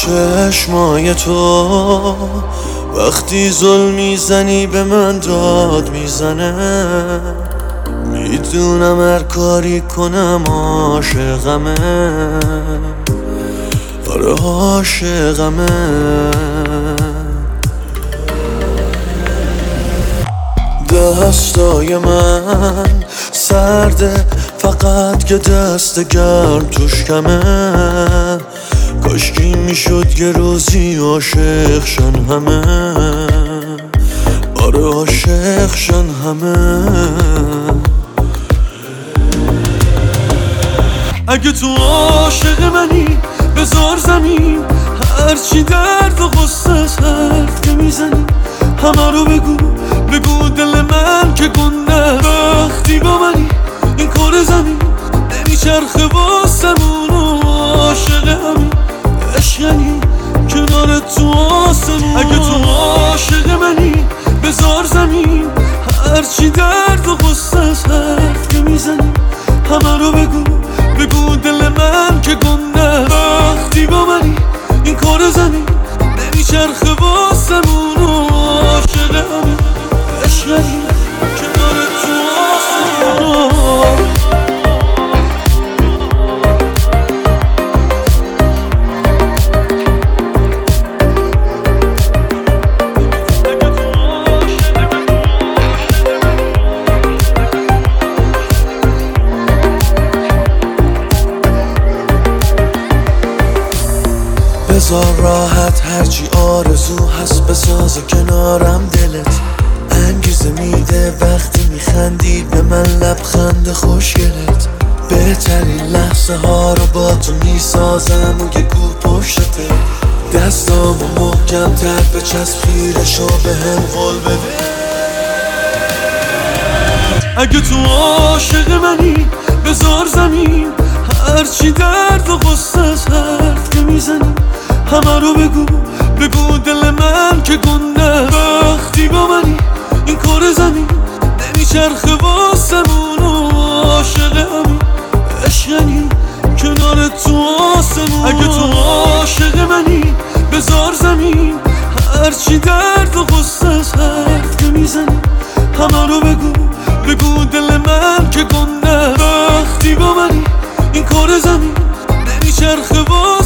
چشمای تو وقتی ظلم میزنی به من داد میزنه، میدونم هر کاری کنم عاشقمه، آره عاشقمه. دستای من سرده فقط که دست گرم توش کمه، کاشکی میشد یه روزی عاشق شن همه، آره عاشق شن همه. اگه تو عاشق منی بذار زمین، هرچی درد و غصه حرف که میزنی همه رو بگو دل من که گنده. وقتی با منی این کار زمین نمیچرخه واسمون و عاشق همین عشقنی کنار تو آسمون. اگه تو عاشق منی بذار زمین، هرچی درد و غصه حرف که میزنی همه رو بگو دل من که گنده. وقتی با منی این کار زمین نمیچرخه واسمون و عاشق همین عشقنی کنار تو آسمون. بذار راحت هرچی آرزو هست بسازه کنارم دلت، انگیزه میده وقتی میخندی به من لبخند خوشگلت. بهترین لحظه ها رو با تو میسازم و یه گو پشتته، دستامو محکم تر بچسب خیرشو به هم قول بده. اگه تو عاشق منی بذار زمین، هرچی درد و غصه حرف که میزنی همه رو بگو دل من که گنده. وقتی با منی این کار زمین نمیچرخه واسمون و عاشق همین عشقنی کنار تو آسمون. اگه تو عاشق منی بذار زمین، هرچی درد و غصه حرف که میزنی همه رو بگو دل من که گنده. وقتی با منی این کار زمین نمیچرخه